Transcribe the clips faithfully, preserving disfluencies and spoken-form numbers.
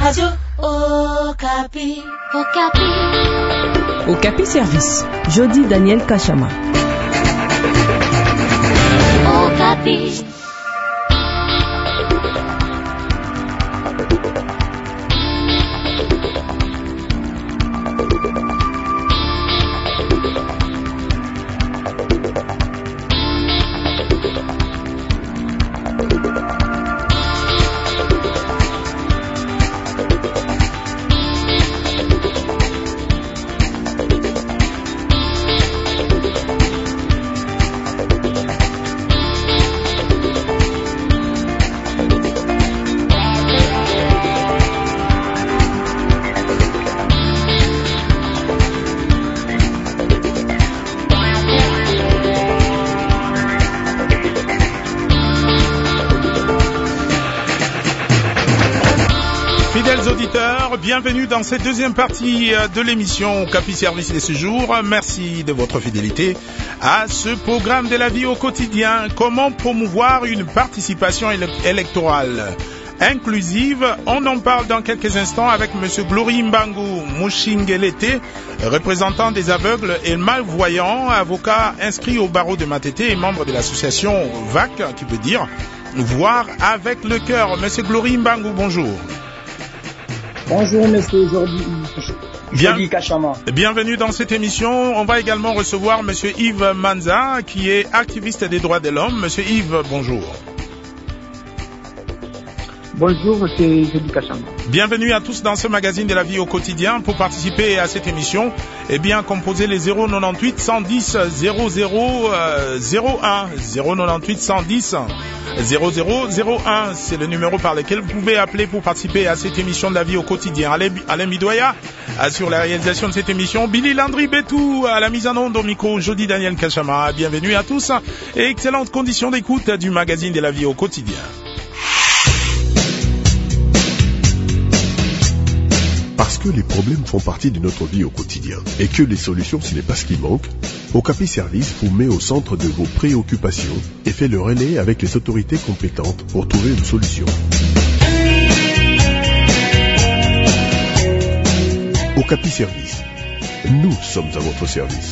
Radio Okapi. Okapi. Okapi Service. Jody Daniel Kachama. Okapi. Bienvenue dans cette deuxième partie de l'émission Okapi Service de ce jour. Merci de votre fidélité à ce programme de la vie au quotidien. Comment promouvoir une participation électorale inclusive? On en parle dans quelques instants avec M. Glory Mbangu Mushingelete, représentant des aveugles et malvoyants, avocat inscrit au barreau de Matete et membre de l'association V A C, qui veut dire voir avec le cœur. M. Glory Mbangu, bonjour. Bonjour, monsieur Jordi, Jordi Kachama. Bienvenue dans cette émission. On va également recevoir monsieur Yves Manza, qui est activiste des droits de l'homme. Monsieur Yves, bonjour. Bonjour, monsieur Jordi Kachama. Bienvenue à tous dans ce magazine de la vie au quotidien. Pour participer à cette émission, eh bien, composez les zéro neuf-huit cent dix zéro zéro zéro un, zéro neuf-huit cent dix zéro zéro zéro un. C'est le numéro par lequel vous pouvez appeler pour participer à cette émission de la vie au quotidien. Alain Bidoya assure la réalisation de cette émission. Billy Landry Betou à la mise en onde au micro. Jody Daniel Kachama. Bienvenue à tous et excellentes conditions d'écoute du magazine de la vie au quotidien. Parce que les problèmes font partie de notre vie au quotidien et que les solutions, ce n'est pas ce qui manque, Okapi Service vous met au centre de vos préoccupations et fait le relais avec les autorités compétentes pour trouver une solution. Okapi Service. Nous sommes à votre service.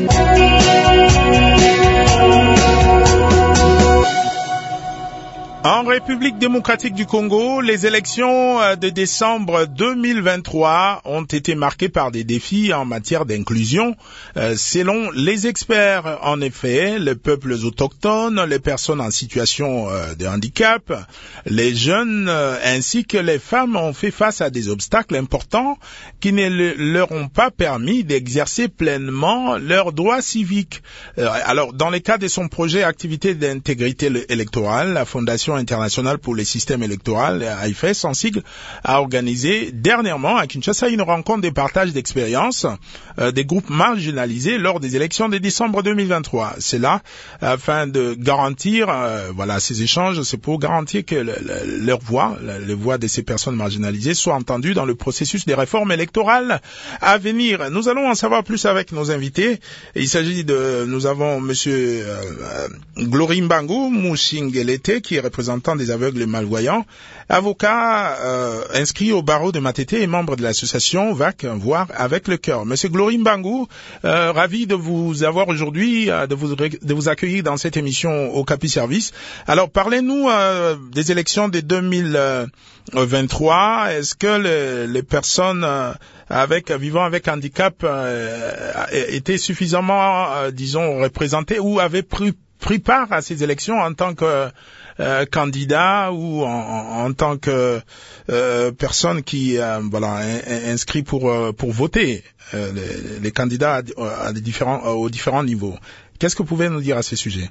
En République démocratique du Congo, les élections de décembre deux mille vingt-trois ont été marquées par des défis en matière d'inclusion. Euh, selon les experts, en effet, les peuples autochtones, les personnes en situation euh, de handicap, les jeunes euh, ainsi que les femmes ont fait face à des obstacles importants qui ne le, leur ont pas permis d'exercer pleinement leurs droits civiques. Euh, alors, dans le cadre de son projet Activité d'intégrité électorale, la Fondation internationale pour les systèmes électoraux, A I F E S en sigle, a organisé dernièrement à Kinshasa une rencontre de partage d'expériences euh, des groupes marginalisés lors des élections de décembre deux mille vingt-trois. C'est là afin de garantir, euh, voilà, ces échanges, c'est pour garantir que le, le, leur voix, le, les voix de ces personnes marginalisées soient entendues dans le processus des réformes électorales à venir. Nous allons en savoir plus avec nos invités. Il s'agit de, nous avons monsieur euh, Glory Mbangu Mushingelete, qui est représentant des aveugles et malvoyants, avocat euh, inscrit au barreau de Matete et membre de l'association V A C, voir avec le cœur. Monsieur Glory Mbangu, euh, ravi de vous avoir aujourd'hui, euh, de vous de vous accueillir dans cette émission Okapi Service. Alors, parlez-nous euh, des élections de deux mille vingt-trois. Est-ce que les, les personnes euh, avec vivant avec handicap euh, étaient suffisamment, euh, disons, représentées ou avaient pris, pris part à ces élections en tant que Euh, candidat ou en, en tant que euh, personne qui euh, voilà in, inscrit pour euh, pour voter euh, les, les candidats à, à des différents euh, aux différents niveaux. Qu'est-ce que vous pouvez nous dire à ce sujet?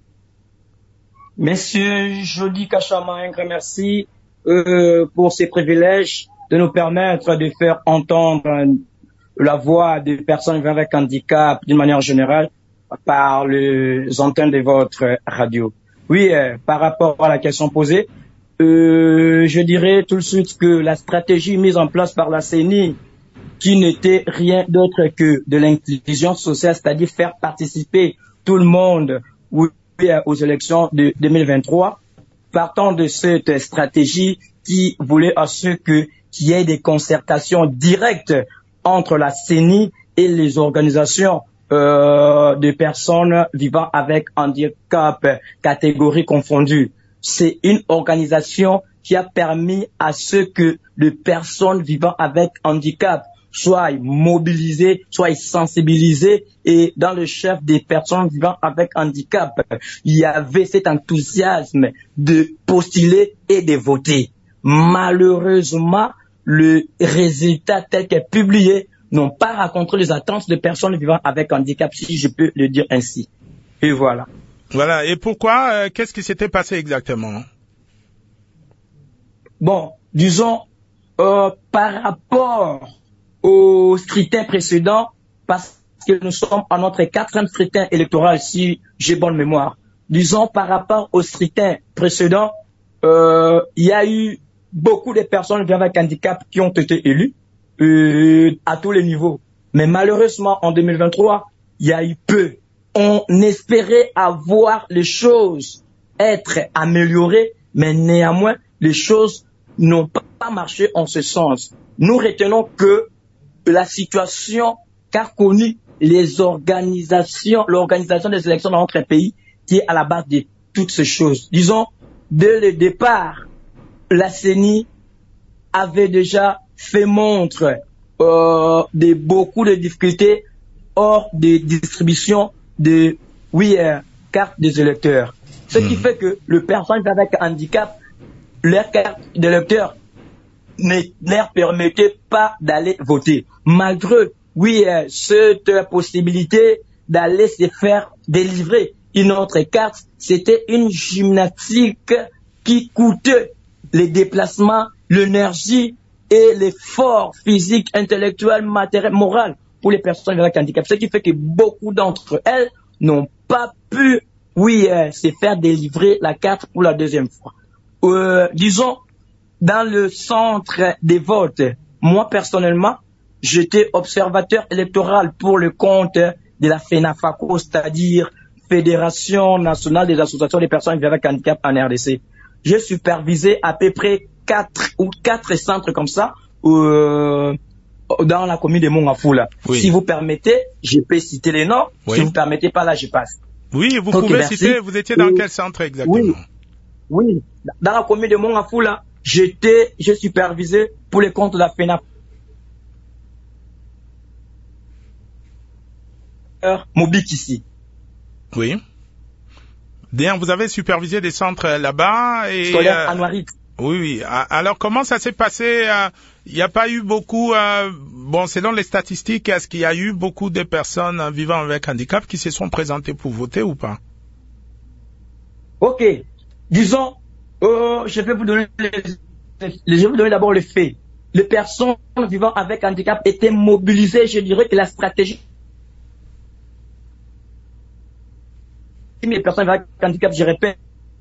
Monsieur Jody Kachama, un grand merci euh, pour ces privilèges de nous permettre de faire entendre la voix des personnes avec handicap d'une manière générale par les antennes de votre radio. Oui, euh, par rapport à la question posée, euh, je dirais tout de suite que la stratégie mise en place par la C E N I, qui n'était rien d'autre que de l'inclusion sociale, c'est-à-dire faire participer tout le monde aux élections de deux mille vingt-trois, partant de cette stratégie, qui voulait à ce que qu'il y ait des concertations directes entre la C E N I et les organisations euh, de personnes vivant avec handicap, catégories confondues. C'est une organisation qui a permis à ce que les personnes vivant avec handicap soient mobilisées, soient sensibilisées, et dans le chef des personnes vivant avec handicap, il y avait cet enthousiasme de postuler et de voter. Malheureusement, le résultat tel qu'est publié n'ont pas rencontré les attentes des personnes vivant avec handicap, si je peux le dire ainsi. Et voilà. Voilà. Et pourquoi? euh, Qu'est-ce qui s'était passé exactement? Bon, disons, euh, par rapport au scrutin précédent, parce que nous sommes à notre quatrième scrutin électoral, si j'ai bonne mémoire. Disons, par rapport au scrutin précédent, euh, il y a eu beaucoup de personnes vivant avec handicap qui ont été élues euh, à tous les niveaux. Mais malheureusement, en deux mille vingt-trois, il y a eu peu. On espérait avoir les choses être améliorées, mais néanmoins, les choses n'ont pas marché en ce sens. Nous retenons que la situation qu'a connue les organisations, l'organisation des élections dans notre pays, qui est à la base de toutes ces choses. Disons, dès le départ, la C E N I avait déjà fait montre euh, de beaucoup de difficultés hors de distribution de oui, euh, cartes des électeurs. Ce mmh. qui fait que les personnes avec handicap, leur carte d'électeur ne leur permettait pas d'aller voter. Malgré, oui, euh, cette possibilité d'aller se faire délivrer une autre carte, c'était une gymnastique qui coûtait les déplacements, l'énergie et l'effort physique, intellectuel, matériel, moral pour les personnes avec handicap. Ce qui fait que beaucoup d'entre elles n'ont pas pu, oui, euh, se faire délivrer la carte pour la deuxième fois. Euh, disons, dans le centre des votes, moi personnellement, j'étais observateur électoral pour le compte de la FENAFACO, c'est-à-dire Fédération nationale des associations des personnes vivant avec handicap en R D C. J'ai supervisé à peu près quatre ou quatre centres comme ça euh, dans la commune de Mongafula. Oui. Si vous permettez, je peux citer les noms. Oui. Si vous permettez pas, là, je passe. Oui, vous okay, pouvez merci. Citer. Vous étiez dans oui. quel centre exactement? Oui. Oui, dans la commune de Mongafula, j'étais, j'ai supervisé pour les comptes de la FENAP. Mobik ici. Oui. Bien, vous avez supervisé des centres là-bas et. Scolaire à Noirit. Oui, oui. Alors, comment ça s'est passé? Il n'y a pas eu beaucoup. Euh, bon, selon les statistiques, est-ce qu'il y a eu beaucoup de personnes vivant avec handicap qui se sont présentées pour voter ou pas? Ok. Disons, euh, je vais vous donner, les, je vais vous donner d'abord les faits. Les personnes vivant avec handicap étaient mobilisées. Je dirais que la stratégie. Les personnes avec handicap, je répète.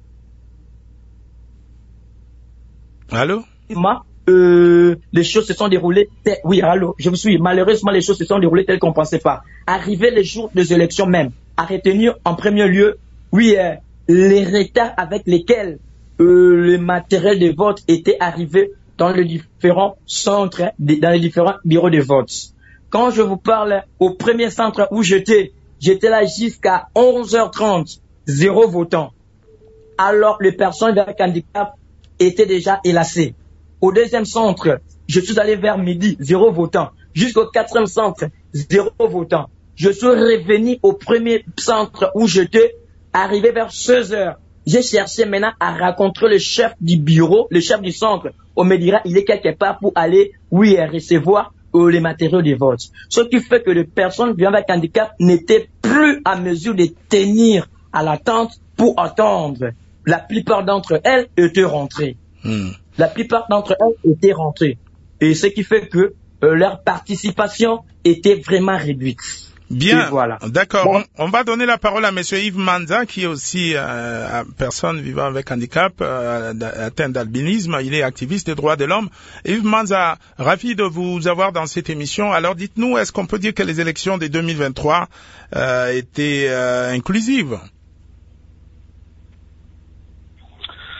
Allô? Euh, les choses se sont déroulées. Oui, allô, je vous suis. Malheureusement, les choses se sont déroulées telles qu'on ne pensait pas. Arrivé les jours des élections même, à retenir en premier lieu, oui, euh, les retards avec lesquels euh, le matériel de vote était arrivé dans les différents centres, dans les différents bureaux de vote. Quand je vous parle au premier centre où j'étais, j'étais là jusqu'à onze heures trente, zéro votant. Alors, les personnes avec handicap étaient déjà élassées. Au deuxième centre, je suis allé vers midi, zéro votant. Jusqu'au quatrième centre, zéro votant. Je suis revenu au premier centre où j'étais, arrivé vers seize heures. J'ai cherché maintenant à rencontrer le chef du bureau, le chef du centre. On me dira, il est quelque part pour aller, oui, recevoir euh, les matériaux de vote. Ce qui fait que les personnes vivant avec handicap n'étaient plus à mesure de tenir à l'attente pour attendre. La plupart d'entre elles étaient rentrées. Hmm. La plupart d'entre elles étaient rentrées. Et ce qui fait que euh, leur participation était vraiment réduite. Bien, voilà. D'accord. Bon. On, on va donner la parole à Monsieur Yves Manza, qui est aussi euh, personne vivant avec handicap, euh, atteint d'albinisme. Il est activiste des droits de l'homme. Yves Manza, ravi de vous avoir dans cette émission. Alors, dites-nous, est-ce qu'on peut dire que les élections de deux mille vingt-trois euh, étaient euh, inclusives?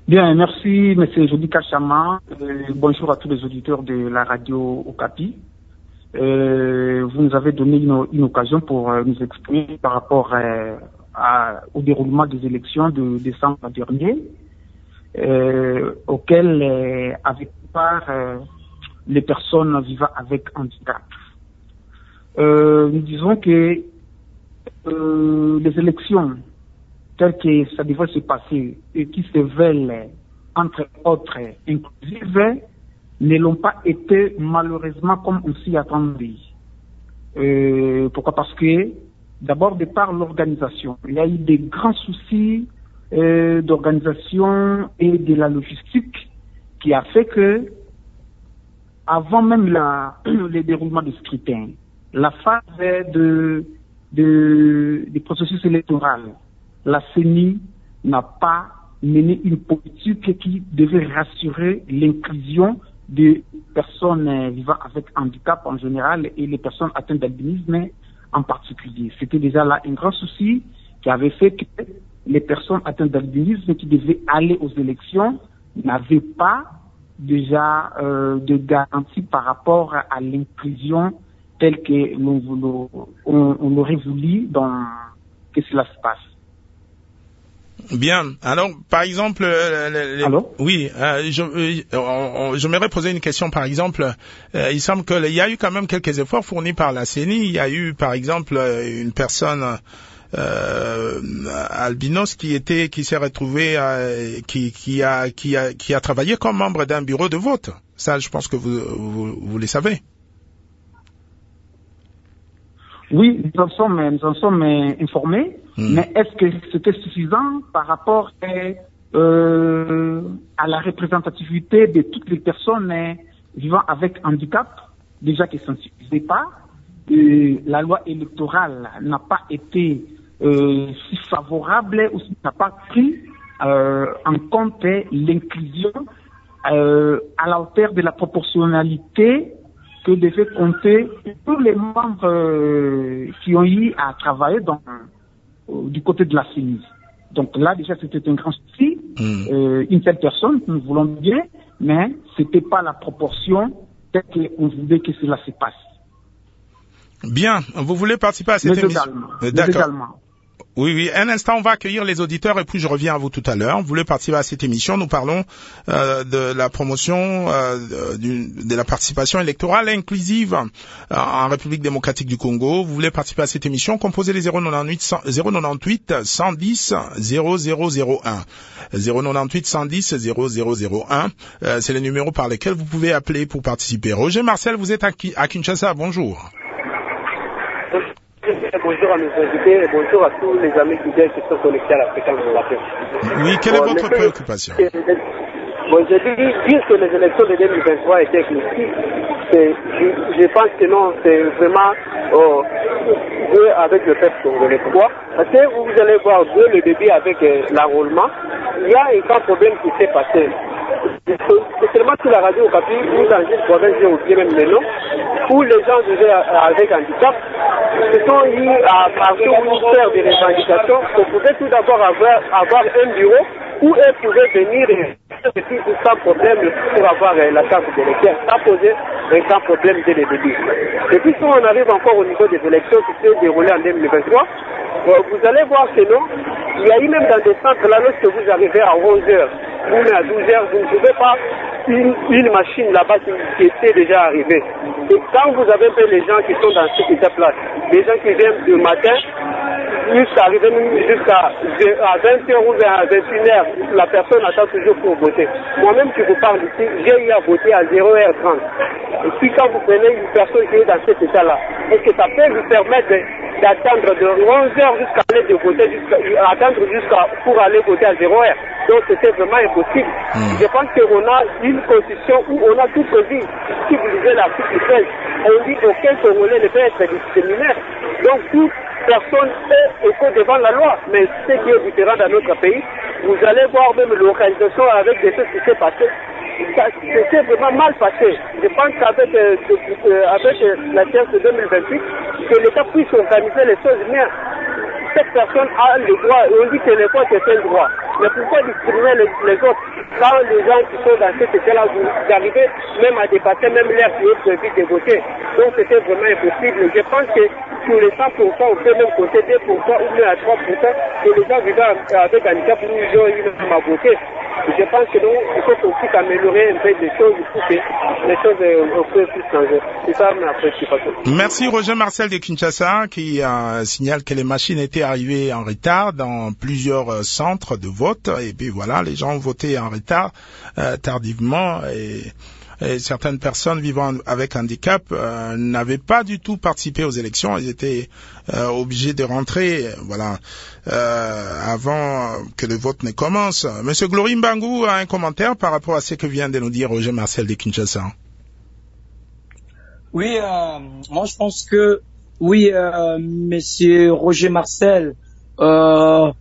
Bien, merci, M. Jody Kachama. Euh, bonjour à tous les auditeurs de la radio Okapi. Euh, vous nous avez donné une, une occasion pour euh, nous exprimer par rapport euh, à, au déroulement des élections de décembre dernier, euh, auxquelles euh, avaient part euh, les personnes vivant avec handicap. Euh, nous disons que euh, les élections telles que ça devrait se passer et qui se veulent, entre autres, inclusives, ne l'ont pas été malheureusement comme on s'y attendait. Euh, pourquoi? Parce que, d'abord, de par l'organisation, il y a eu des grands soucis euh, d'organisation et de la logistique qui a fait que, avant même la, le déroulement du scrutin, la phase de, de, du processus électoral, la C E N I n'a pas mené une politique qui devait rassurer l'inclusion des personnes vivant avec handicap en général et les personnes atteintes d'albinisme en particulier. C'était déjà là un grand souci qui avait fait que les personnes atteintes d'albinisme qui devaient aller aux élections n'avaient pas déjà euh, de garantie par rapport à l'inclusion telle que l'on, on, on aurait voulu dans, que cela se passe. Bien. Alors, par exemple, euh, les, Allô? oui, euh, je, euh, je m'aimerais poser une question. Par exemple, euh, il semble qu'il y a eu quand même quelques efforts fournis par la C E N I. Il y a eu, par exemple, une personne euh, albinos qui était, qui s'est retrouvée, euh, qui, qui a, qui a, qui a travaillé comme membre d'un bureau de vote. Ça, je pense que vous, vous, vous le savez. Oui, nous en sommes, nous en sommes informés, mmh. mais est-ce que c'était suffisant par rapport euh, à la représentativité de toutes les personnes vivant avec handicap? Déjà que ça ne suffisait pas. Euh, la loi électorale n'a pas été euh, si favorable ou n'a pas pris euh, en compte l'inclusion euh, à la hauteur de la proportionnalité que devaient compter tous les membres euh, qui ont eu à travailler dans, euh, du côté de la C E N I. Donc là, déjà, c'était un grand souci. Mmh. Euh, une telle personne, nous voulons bien, mais c'était pas la proportion telle qu'on voulait que cela se passe. Bien. Vous voulez participer à cette mais émission? Également. Euh, D'accord. Également. Oui, oui. Un instant, on va accueillir les auditeurs et puis je reviens à vous tout à l'heure. Vous voulez participer à cette émission? Nous parlons euh, de la promotion euh, de, de la participation électorale inclusive euh, en République démocratique du Congo. Vous voulez participer à cette émission? Composez les zéro neuf-huit cent dix zéro zéro zéro un. zéro neuf-huit cent dix zéro zéro zéro un. Euh, c'est le numéro par lequel vous pouvez appeler pour participer. Roger Marcel, vous êtes à, à Kinshasa. Bonjour. Bonjour à nos invités et bonjour à tous les amis qui sont connectés à la fréquence de la paix. Oui, quelle bon, est votre préoccupation? Bon, je dis, dire que les élections de deux mille vingt-trois étaient inclusives, je, je pense que non, c'est vraiment oh, jouer avec le peuple congolais. Pourquoi? Parce que vous allez voir dès le début avec euh, l'enrôlement, il y a un grand problème qui s'est passé. C'est seulement sur la radio Okapi, ou dans une province, j'ai oublié même le nom, où les gens vivaient avec handicap, se sont mis à partir pour faire des revendications. On pouvait tout d'abord avoir, avoir un bureau où elles pouvaient venir sans problème pour avoir la carte d'électeur, sans poser un grand problème dès le début. Et puis si on arrive encore au niveau des élections qui s'est déroulées en deux mille vingt-trois, vous allez voir que non, il y a eu même dans des centres là, lorsque vous arrivez à onze heures, ou même à douze heures, vous ne trouvez pas une, une machine là-bas qui, qui était déjà arrivée. Et quand vous avez fait les gens qui sont dans cette étape-là, les gens qui viennent du matin, jusqu'à arriver jusqu'à vingt heures ou à vingt et une heures, la personne attend toujours pour voter. Moi-même qui vous parle ici, j'ai eu à voter à zéro heure trente. Et puis quand vous prenez une personne qui est dans cet état-là, est-ce que ça peut vous permettre d'attendre de onze heures jusqu'à aller de voter, jusqu'à attendre jusqu'à pour aller voter à zéro heure? Donc c'était vraiment impossible. Mmh. Je pense qu'on a une constitution où on a tout prévu. Si vous lisez l'article seize, on dit aucun Congolais ne peut être discriminé. Donc toute personne est égale devant la loi. Mais ce qui est différent dans notre pays, vous allez voir même l'organisation avec des choses qui s'est passé. C'était vraiment mal passé. Je pense qu'avec euh, euh, avec, euh, la séance de deux mille vingt-huit, que l'État puisse organiser les choses bien. Cette personne a le droit, et on dit que le vote est un droit. Mais pourquoi discriminer les, les autres? Quand les gens qui sont dans cet état-là, vous arrivez même à dépasser même l'air qui est prévu de voter. Donc c'était vraiment impossible. Je pense que sur les cent pour cent, on peut même compter deux pour cent ou même à trois pour cent que les gens vivant avec handicap ou ils ont eu même à voter. Je pense que nous, il faut qu'on puisse améliorer un peu des choses pour que les choses euh, puissent changer. C'est ça ma préoccupation. Merci Roger Marcel de Kinshasa qui euh, signale que les machines étaient arrivées en retard dans plusieurs euh, centres de vote et puis voilà, les gens ont voté en retard euh, tardivement et, et certaines personnes vivant avec handicap euh, n'avaient pas du tout participé aux élections, ils étaient euh, obligés de rentrer voilà euh, avant que le vote ne commence. Monsieur Glory Mbangou a un commentaire par rapport à ce que vient de nous dire Roger Marcel de Kinshasa. Oui, euh, moi je pense que oui, euh, Monsieur Roger Marcel euh,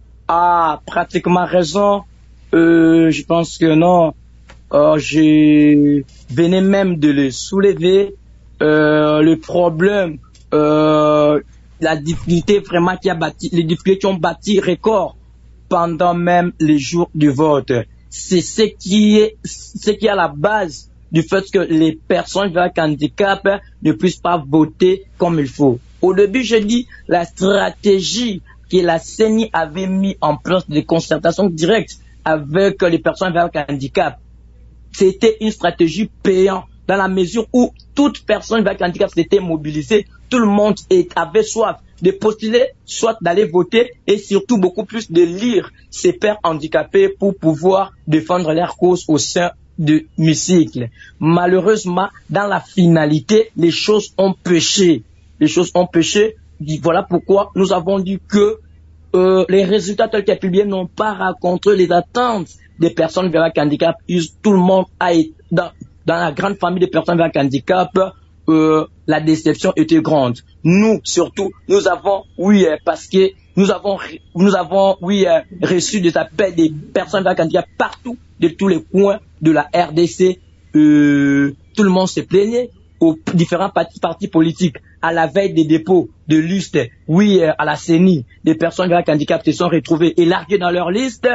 a pratiquement raison. Euh, je pense que non, euh, je venais même de le soulever. Euh, le problème, euh, la difficulté vraiment qui a bâti, les difficultés qui ont bâti record pendant même les jours du vote. C'est ce qui est, ce qui est à la base du fait que les personnes avec handicap ne puissent pas voter comme il faut. Au début, je dis la stratégie que la C E N I avait mis en place de concertation directe avec les personnes avec handicap. C'était une stratégie payante dans la mesure où toute personne avec handicap s'était mobilisée, tout le monde avait soif de postuler, soit d'aller voter et surtout beaucoup plus de lire ses pairs handicapés pour pouvoir défendre leur cause au sein de l'hémicycle. Malheureusement, dans la finalité, les choses ont péché. Les choses ont péché. Voilà pourquoi nous avons dit que euh, les résultats tels qu'ils publiés n'ont pas rencontré les attentes des personnes avec handicap. Tout le monde a été dans, dans la grande famille des personnes avec handicap. Euh, la déception était grande. Nous, surtout, nous avons, oui, parce que nous avons, nous avons, oui, reçu des appels des personnes avec handicap partout, de tous les coins de la R D C. Euh, tout le monde se plaignait aux différents partis, partis politiques à la veille des dépôts de listes. Oui, à la C E N I, des personnes avec handicap se sont retrouvées élarguées dans leur liste.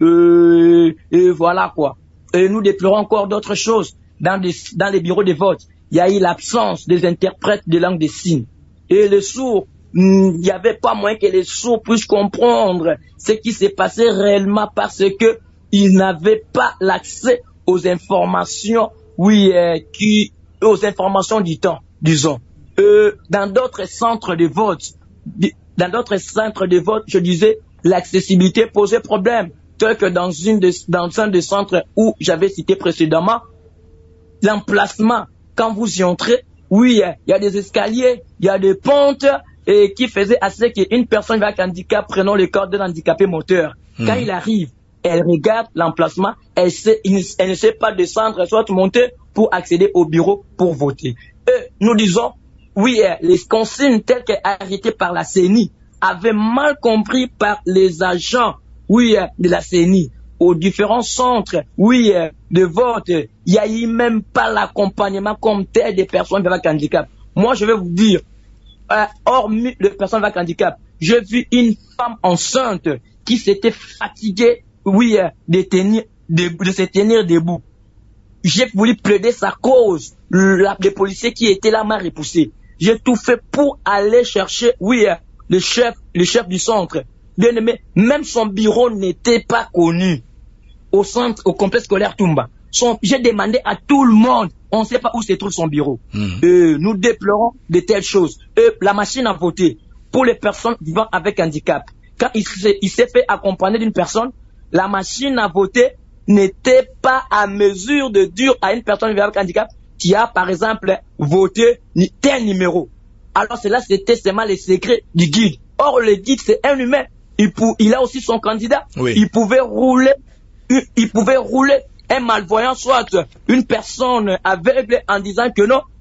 Euh, et voilà quoi. Et nous déplorons encore d'autres choses dans, des, dans les bureaux de vote. Il y a eu l'absence des interprètes de langue des signes. Et les sourds, il n'y avait pas moyen que les sourds puissent comprendre ce qui s'est passé réellement parce que ils n'avaient pas l'accès aux informations, oui, euh, qui, aux informations du temps, disons. Euh, dans d'autres centres de vote, dans d'autres centres de vote, je disais, l'accessibilité posait problème. Tel que dans une de, dans un des centres où j'avais cité précédemment, l'emplacement, quand vous y entrez, oui, il y a des escaliers, il y a des pentes, et qui faisaient à ce qu'une personne avec handicap prenant le corps d'un handicapé moteur. Mmh. Quand il arrive, elle regarde l'emplacement, elle, sait, elle ne sait pas descendre, soit monter pour accéder au bureau pour voter. Et nous disons, oui, les consignes telles qu'arrêtées par la C E N I avaient mal compris par les agents, oui, de la C E N I. Aux différents centres, oui, de vote, il n'y a eu même pas l'accompagnement comme tel des personnes avec handicap. Moi, je vais vous dire, euh, hormis les personnes avec handicap, j'ai vu une femme enceinte qui s'était fatiguée, oui, de, tenir, de, de se tenir debout. J'ai voulu plaider sa cause. La, les policiers qui étaient là m'a repoussé. J'ai tout fait pour aller chercher, oui, le chef, le chef du centre. Bien aimé, même son bureau n'était pas connu au centre, au complexe scolaire Toumba. Son, j'ai demandé à tout le monde, on ne sait pas où se trouve son bureau. Mmh. Euh, nous déplorons de telles choses. Euh, la machine à voter pour les personnes vivant avec handicap. Quand il s'est, il s'est fait accompagner d'une personne, la machine à voter n'était pas à mesure de dire à une personne vivant avec handicap qui a, par exemple, voté tel numéro. Alors cela, c'était seulement les secrets du guide. Or, le guide, c'est un humain. Il, pou, il a aussi son candidat. Oui. Il pouvait rouler, il, il pouvait rouler un malvoyant, soit une personne aveugle, en disant que non,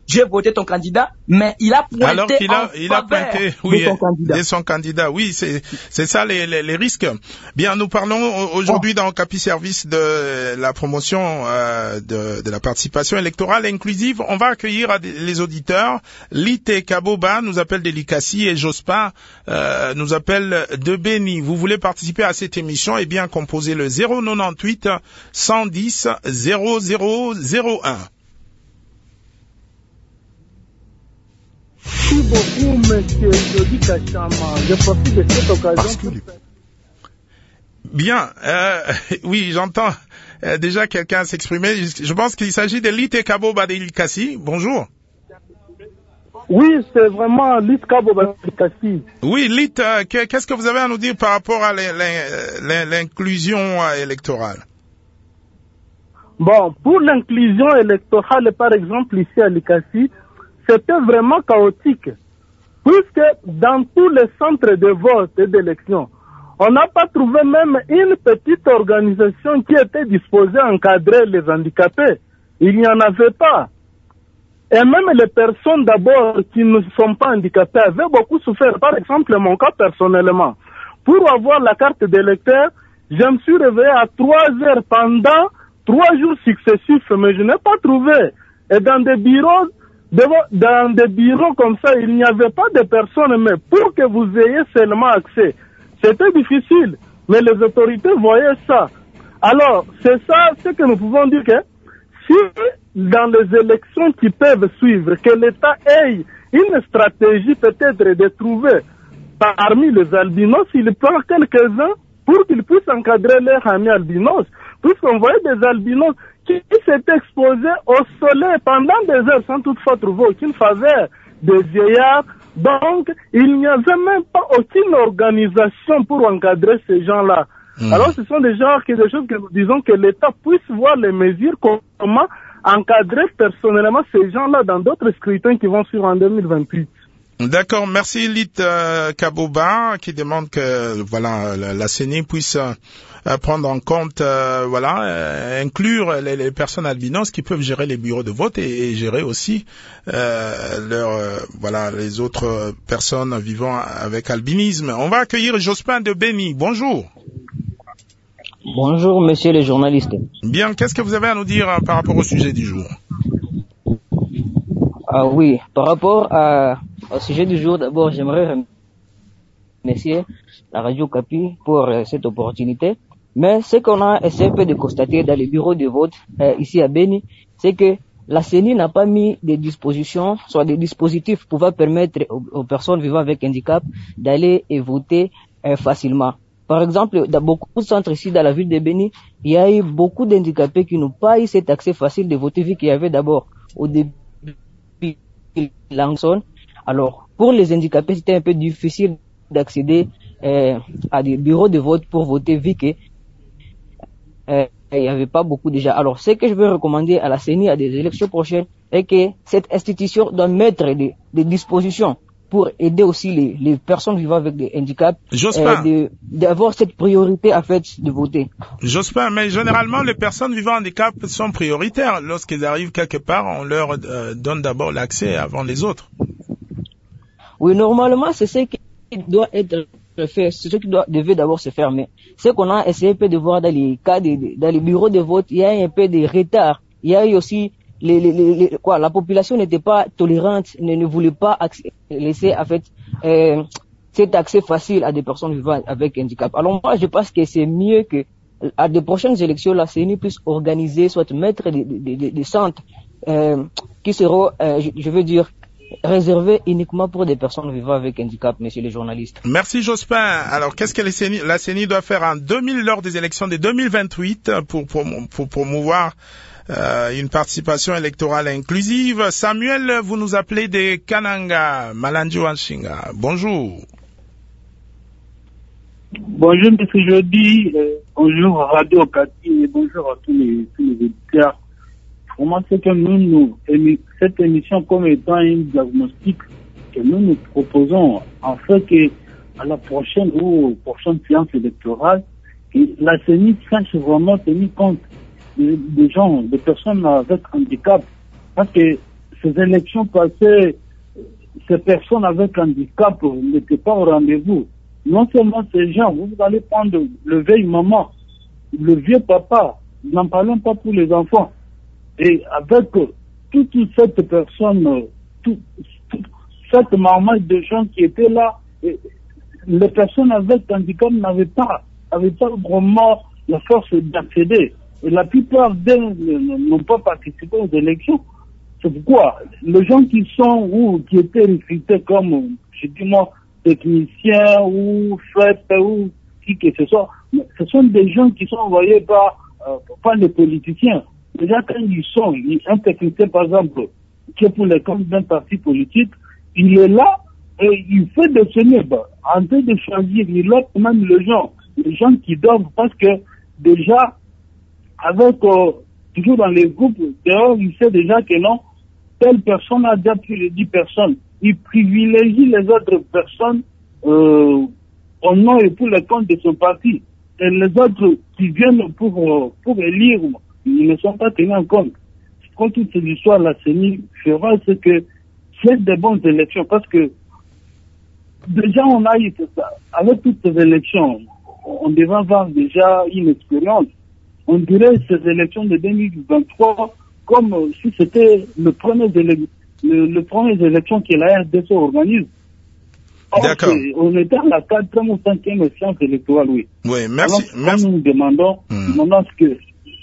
j'ai voté ton candidat, mais il a pointé alors qu'il a, en il a pointé, oui, de son candidat. de son candidat. Oui, c'est, c'est ça les, les, les risques. Bien, nous parlons aujourd'hui oh. dans Okapi Service de la promotion euh, de, de la participation électorale inclusive. On va accueillir les auditeurs. Lite Kaboba nous appelle de Likasi et Jospin euh, nous appelle de Beni. Vous voulez participer à cette émission? Eh bien, composez le zéro quatre-vingt-huit cent dix zéro zéro zéro un. Merci beaucoup, monsieur Jody Kachama. Je profite de cette occasion pour... Les... Bien, euh, oui, j'entends euh, déjà quelqu'un s'exprimer. Je pense qu'il s'agit de Lite Kaboba de Likasi. Bonjour. Oui, c'est vraiment Lite Kaboba de Likasi. Oui, Lite, euh, qu'est-ce que vous avez à nous dire par rapport à l'inclusion électorale? Bon, pour l'inclusion électorale, par exemple, ici à Likasi, c'était vraiment chaotique, puisque dans tous les centres de vote et d'élection, on n'a pas trouvé même une petite organisation qui était disposée à encadrer les handicapés. Il n'y en avait pas. Et même les personnes d'abord qui ne sont pas handicapées avaient beaucoup souffert. Par exemple, mon cas personnellement, pour avoir la carte d'électeur, je me suis réveillé à trois heures pendant trois jours successifs, mais je n'ai pas trouvé. Et dans des bureaux Dans des bureaux comme ça, il n'y avait pas de personnes, mais pour que vous ayez seulement accès, c'était difficile. Mais les autorités voyaient ça. Alors, c'est ça ce que nous pouvons dire, que si dans les élections qui peuvent suivre, que l'État ait une stratégie peut-être de trouver parmi les albinos, il prend quelques-uns pour qu'ils puissent encadrer leurs amis albinos. Puisqu'on voyait des albinos qui s'étaient exposés au soleil pendant des heures sans toutefois trouver aucune faveur des vieillards. Donc, il n'y avait même pas aucune organisation pour encadrer ces gens-là. Mmh. Alors, ce sont des gens, des choses que nous disons que l'État puisse voir les mesures, comment encadrer personnellement ces gens-là dans d'autres scrutins qui vont suivre en deux mille vingt-huit. D'accord, merci Lite euh, Kaboba qui demande que voilà la, la C E N I puisse euh, prendre en compte euh, voilà euh, inclure les, les personnes albinos qui peuvent gérer les bureaux de vote et, et gérer aussi euh, leur euh, voilà les autres personnes vivant avec albinisme. On va accueillir Jospin de Beni. Bonjour. Bonjour monsieur le journaliste. Bien, qu'est-ce que vous avez à nous dire hein, par rapport au sujet du jour? Ah oui, par rapport à, au sujet du jour, d'abord, j'aimerais remercier la Radio Okapi pour euh, cette opportunité. Mais ce qu'on a essayé de constater dans les bureaux de vote euh, ici à Beni, c'est que la C E N I n'a pas mis des dispositions, soit des dispositifs pouvant permettre aux, aux personnes vivant avec handicap d'aller et voter euh, facilement. Par exemple, dans beaucoup de centres ici dans la ville de Beni, il y a eu beaucoup d'handicapés qui n'ont pas eu cet accès facile de voter, vu qu'il y avait d'abord au début Langson. Alors, pour les handicapés, c'était un peu difficile d'accéder euh, à des bureaux de vote pour voter, vu que euh, il n'y avait pas beaucoup déjà. Alors, ce que je veux recommander à la C E N I à des élections prochaines est que cette institution doit mettre des, des dispositions pour aider aussi les, les personnes vivant avec des handicaps euh, de, d'avoir cette priorité en fait de voter. Jospin, mais généralement les personnes vivant handicap sont prioritaires. Lorsqu'ils arrivent quelque part, on leur euh, donne d'abord l'accès avant les autres. Oui, normalement c'est ce qui doit être fait, c'est ce qui doit, devait d'abord se faire. Mais ce qu'on a essayé de voir dans les cas, de, dans les bureaux de vote, il y a un peu de retard. Il y a eu aussi Les, les, les, quoi, la population n'était pas tolérante, ne, ne voulait pas accès, laisser en fait euh, cet accès facile à des personnes vivant avec handicap. Alors moi, je pense que c'est mieux que à des prochaines élections, la C E N I puisse organiser, soit mettre des, des, des, des centres euh, qui seront, euh, je, je veux dire, réservés uniquement pour des personnes vivant avec handicap, messieurs les journalistes. Merci Jospin. Alors, qu'est-ce que la C E N I, la C E N I doit faire en deux mille lors des élections de deux mille vingt-huit pour, pour, pour promouvoir Euh, une participation électorale inclusive? Samuel, vous nous appelez de Kananga, Malanjo Anshinga. Bonjour. Bonjour, monsieur Jody. Euh, bonjour, Radio Okapi, et bonjour à tous les, tous les éditeurs. Pour moi, c'est que nous, nous, émi- cette émission comme étant un diagnostic que nous nous proposons, en fait, que à la prochaine ou aux prochaines séances électorales, que la C E N I sache vraiment tenir compte des gens, des personnes avec handicap, parce que ces élections passées, ces personnes avec handicap n'étaient pas au rendez-vous. Non seulement ces gens, vous allez prendre le vieil maman, le vieux papa, n'en parlons pas pour les enfants. Et avec toute, toute cette personne, toute, toute cette marmite de gens qui étaient là, et les personnes avec handicap n'avaient pas, n'avaient pas vraiment la force d'accéder. Et la plupart d'eux n'ont pas participé aux élections. C'est pourquoi les gens qui sont ou qui étaient recrutés comme, je dis moi, techniciens ou faits ou qui que ce soit, ce sont des gens qui sont envoyés par, euh, par les politiciens. Déjà quand ils sont, un technicien par exemple, qui est pour les comptes d'un parti politique, il est là et il fait des sénébres en train de choisir, il a même les gens, les gens qui doivent, parce que déjà, avec, euh, toujours dans les groupes, d'ailleurs, il sait déjà que non, telle personne a déjà plus de dix personnes. Il privilégie les autres personnes euh, au nom et pour le compte de son parti. Et les autres qui viennent pour, euh, pour élire, ils ne sont pas tenus en compte. Quand toute cette histoire, la C E N I fera, c'est que c'est des bonnes élections. Parce que déjà, on a eu ça. Avec toutes ces élections, on devrait avoir déjà une expérience. On dirait ces élections de deux mille vingt-trois comme si c'était le premier élec- le, le premier élection que la R D C organise. Or, D'accord. On était à la quatrième ou cinquième séance électorale, oui. Oui, merci. Alors, merci. nous nous demandons, Hmm. demandons ce que...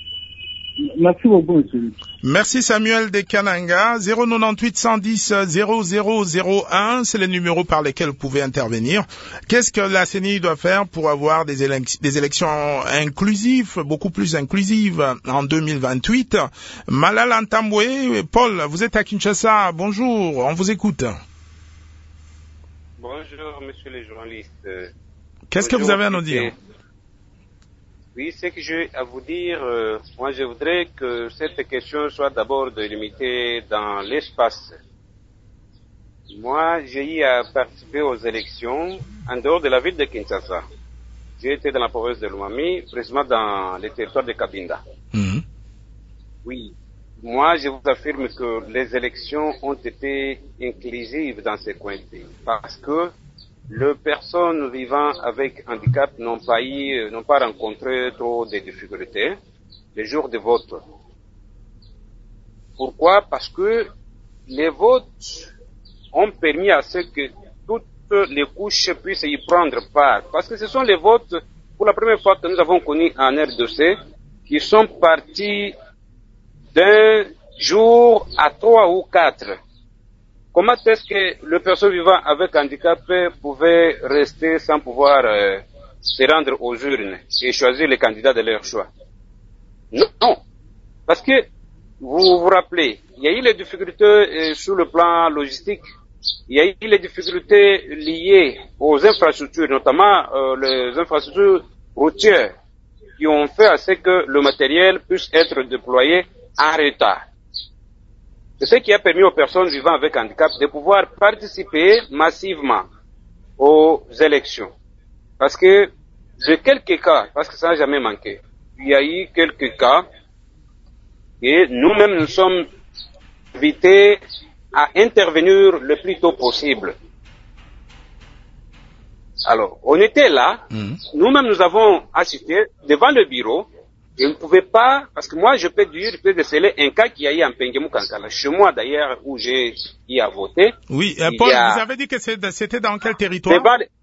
Merci beaucoup, monsieur. Merci Samuel de Kananga. zéro neuf huit un zéro zéro zéro zéro un, c'est le numéro par lesquels vous pouvez intervenir. Qu'est-ce que la C E N I doit faire pour avoir des, élec- des élections inclusives, beaucoup plus inclusives en deux mille vingt-huit? Malal Antambwe, Paul, vous êtes à Kinshasa. Bonjour, on vous écoute. Bonjour, monsieur le journaliste. Qu'est-ce que vous avez à nous dire? Oui, ce que j'ai à vous dire, euh, moi je voudrais que cette question soit d'abord délimitée dans l'espace. Moi, j'ai eu à participer aux élections en dehors de la ville de Kinshasa. J'ai été dans la province de Lomami, précisément dans le territoire de Kabinda. Mmh. Oui, moi je vous affirme que les élections ont été inclusives dans ces coins parce que les personnes vivant avec handicap n'ont pas eu, n'ont pas rencontré trop de difficultés les jours de vote. Pourquoi? Parce que les votes ont permis à ce que toutes les couches puissent y prendre part. Parce que ce sont les votes, pour la première fois que nous avons connu en R D C, qui sont partis d'un jour à trois ou quatre. Comment est-ce que les personnes vivant avec handicap pouvaient rester sans pouvoir euh, se rendre aux urnes et choisir les candidats de leur choix? Non, non. Parce que, vous vous rappelez, il y a eu les difficultés euh, sur le plan logistique, il y a eu les difficultés liées aux infrastructures, notamment euh, les infrastructures routières, qui ont fait à ce que le matériel puisse être déployé en retard. C'est ce qui a permis aux personnes vivant avec handicap de pouvoir participer massivement aux élections. Parce que de quelques cas, parce que ça n'a jamais manqué, il y a eu quelques cas et nous-mêmes nous sommes invités à intervenir le plus tôt possible. Alors, on était là, mmh. Nous-mêmes nous avons assisté devant le bureau. Je ne pouvais pas, parce que moi je peux dire, je peux déceler un cas qui a eu en Pengemu Kankala, chez moi d'ailleurs où j'ai eu à voter. Oui, euh, Paul, a... vous avez dit que c'était dans quel territoire?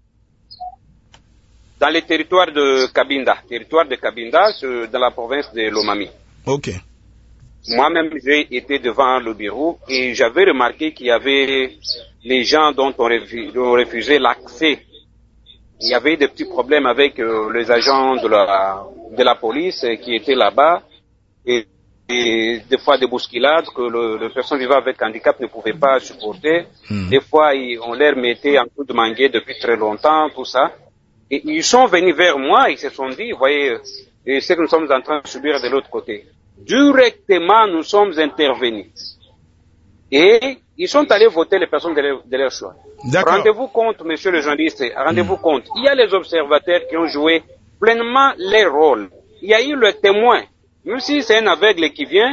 Dans le territoire de Kabinda, territoire de Kabinda, dans la province de Lomami. Ok. Moi-même j'ai été devant le bureau et j'avais remarqué qu'il y avait les gens dont on refusait l'accès. Il y avait des petits problèmes avec euh, les agents de la, de la police euh, qui étaient là-bas et, et des fois des bousculades que le, les personnes vivant avec handicap ne pouvaient pas supporter. Mmh. Des fois, ils, on leur mettait un coup de manguet depuis très longtemps, tout ça. Et ils sont venus vers moi et ils se sont dit, vous voyez, et ce que nous sommes en train de subir de l'autre côté. Directement, nous sommes intervenus. Et ils sont allés voter les personnes de leur, de leur choix. Rendez-vous compte, monsieur le journaliste, rendez-vous mmh. compte. Il y a les observateurs qui ont joué pleinement leur rôle. Il y a eu le témoin. Même si c'est un aveugle qui vient,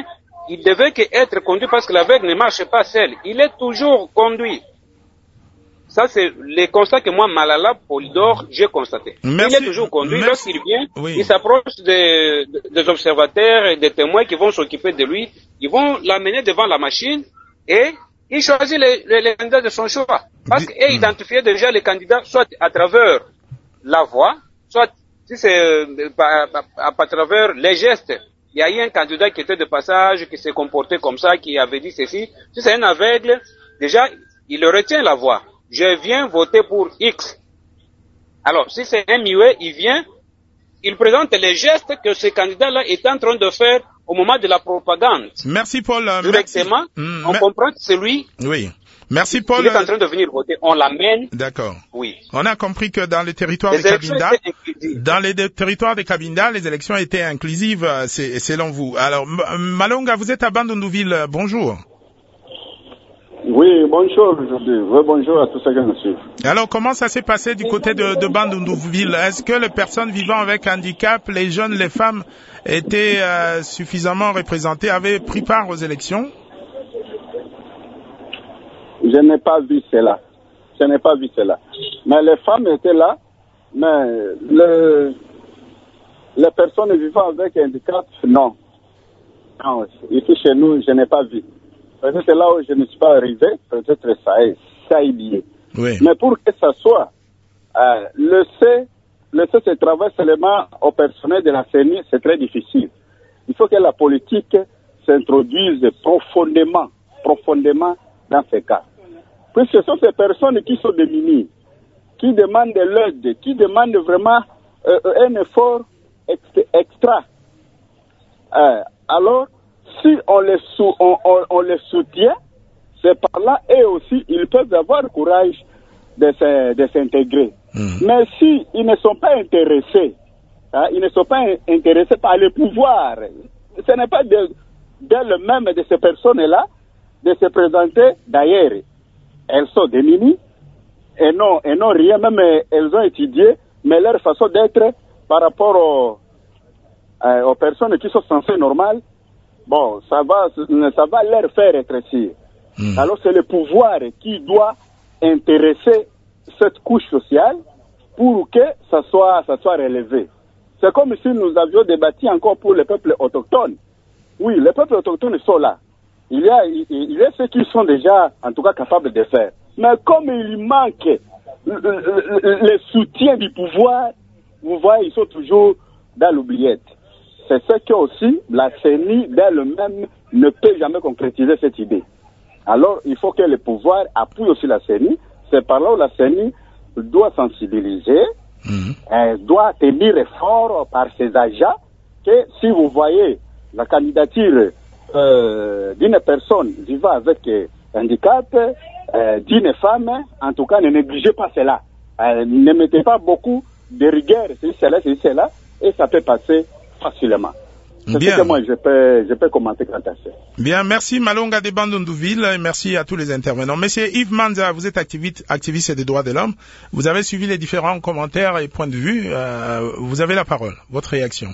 il devait que être conduit parce que l'aveugle ne marche pas seul. Il est toujours conduit. Ça, c'est les constats que moi, Malala Polydor, j'ai constaté. Merci. Il est toujours conduit. Merci. Lorsqu'il vient, Oui. il s'approche des, des observateurs et des témoins qui vont s'occuper de lui. Ils vont l'amener devant la machine et il choisit les, les, les candidats de son choix. Parce qu'il identifiait déjà les candidats soit à travers la voix, soit si c'est euh, à, à, à travers les gestes. Il y a eu un candidat qui était de passage, qui s'est comporté comme ça, qui avait dit ceci. Si c'est un aveugle, déjà, il retient la voix. Je viens voter pour X. Alors, si c'est un muet, il vient, il présente les gestes que ce candidat-là est en train de faire au moment de la propagande. Merci Paul. Euh, Directement, merci. on Mmh, comprend que c'est lui. Oui. Merci Paul. Il est en train de venir voter. On l'amène. D'accord. Oui. On a compris que dans les territoires Les des élections Cabinda, étaient inclusives. dans les deux territoires des Cabinda, les élections étaient inclusives, euh, c'est, selon vous. Alors, M- Malonga, vous êtes à Bandundouville. euh, Bonjour. Oui, bonjour aujourd'hui. Oui, bonjour à tous ceux qui nous suivent. Alors, comment ça s'est passé du côté de, de Bandundouville? Est-ce que les personnes vivant avec handicap, les jeunes, les femmes, étaient euh, suffisamment représentées, avaient pris part aux élections? Je n'ai pas vu cela. Je n'ai pas vu cela. Mais les femmes étaient là, mais le, les personnes vivant avec handicap, non. Non, ici chez nous, je n'ai pas vu. Peut-être là où je ne suis pas arrivé, peut-être ça est, ça est lié. Oui. Mais pour que ça soit, euh, le C, le C se travaille seulement au personnel de la C E N I, c'est très difficile. Il faut que la politique s'introduise profondément, profondément dans ces cas. Puis ce sont ces personnes qui sont démunies, qui demandent de l'aide, qui demandent vraiment euh, un effort ext- extra. Euh, alors, si on les, sou- on, on, on les soutient, c'est par là, et aussi, ils peuvent avoir le courage de, se, de s'intégrer. Mmh. Mais si ils ne sont pas intéressés, hein, ils ne sont pas intéressés par le pouvoir, ce n'est pas de, d'elles-mêmes de ces personnes-là de se présenter. D'ailleurs, elles sont démunies, et non, et non rien, même elles ont étudié, mais leur façon d'être par rapport aux, euh, aux personnes qui sont censées normales, bon, ça va, ça va leur faire rétrécir. Mmh. Alors c'est le pouvoir qui doit intéresser cette couche sociale pour que ça soit, ça soit relevé. C'est comme si nous avions débattu encore pour les peuples autochtones. Oui, les peuples autochtones sont là. Il y a, il, il y a ceux qui sont déjà, en tout cas, capables de faire. Mais comme il manque le, le, le soutien du pouvoir, vous voyez, ils sont toujours dans l'oubliette. C'est ce que aussi la C E N I d'elle-même ne peut jamais concrétiser cette idée. Alors, il faut que le pouvoir appuie aussi la C E N I. C'est par là où la C E N I doit sensibiliser, mmh. elle doit tenir fort par ses agents, que si vous voyez la candidature euh, d'une personne vivant avec euh, handicap, euh, d'une femme, en tout cas, ne négligez pas cela. Euh, ne mettez pas beaucoup de rigueur, c'est cela, c'est cela, et ça peut passer facilement. C'est Bien. ce que moi je peux, je peux commenter quant à ça. Bien, merci Malonga de Bandundouville et merci à tous les intervenants. Monsieur Yves Manza, vous êtes activiste, activiste des droits de l'homme. Vous avez suivi les différents commentaires et points de vue. Euh, vous avez la parole. Votre réaction.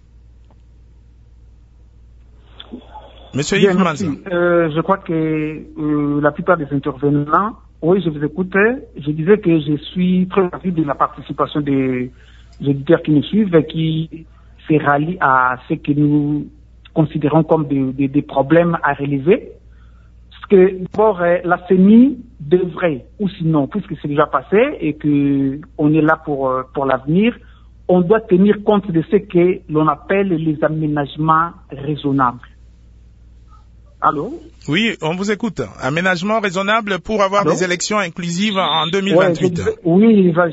Monsieur Bien, Yves merci. Manza. Euh, je crois que euh, la plupart des intervenants, oui, je vous écoutais. Je disais que je suis très ravi de la participation des auditeurs qui nous suivent et qui se rallient à ce que nous considérons comme des, des, des problèmes à relever. Parce que d'abord, euh, la C E N I devrait, ou sinon, puisque c'est déjà passé et que on est là pour, euh, pour l'avenir, on doit tenir compte de ce que l'on appelle les aménagements raisonnables. Allô? Oui, on vous écoute. Aménagement raisonnable pour avoir Allô? des élections inclusives en deux mille vingt-huit. Ouais, oui, va...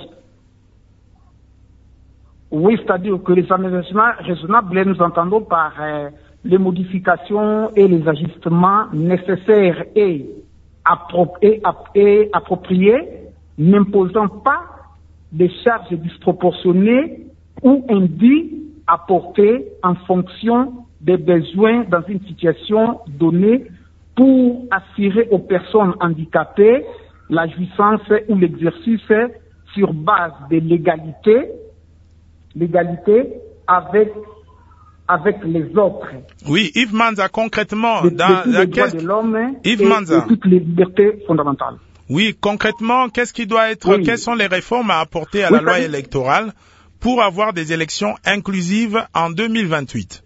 oui, c'est-à-dire que les aménagements raisonnables, nous entendons par euh, les modifications et les ajustements nécessaires et, appro et, et appropriés, n'imposant pas des charges disproportionnées ou indues à porter en fonction des besoins dans une situation donnée pour assurer aux personnes handicapées la jouissance ou l'exercice sur base de l'égalité, l'égalité avec, avec les autres. Oui, Yves Manza, concrètement, de, dans de la les droits quel... de l'homme Yves et Manza. de toutes les libertés fondamentales. Oui, concrètement, qu'est-ce qui doit être, oui. quelles sont les réformes à apporter à oui, la loi dit... électorale pour avoir des élections inclusives en deux mille vingt-huit?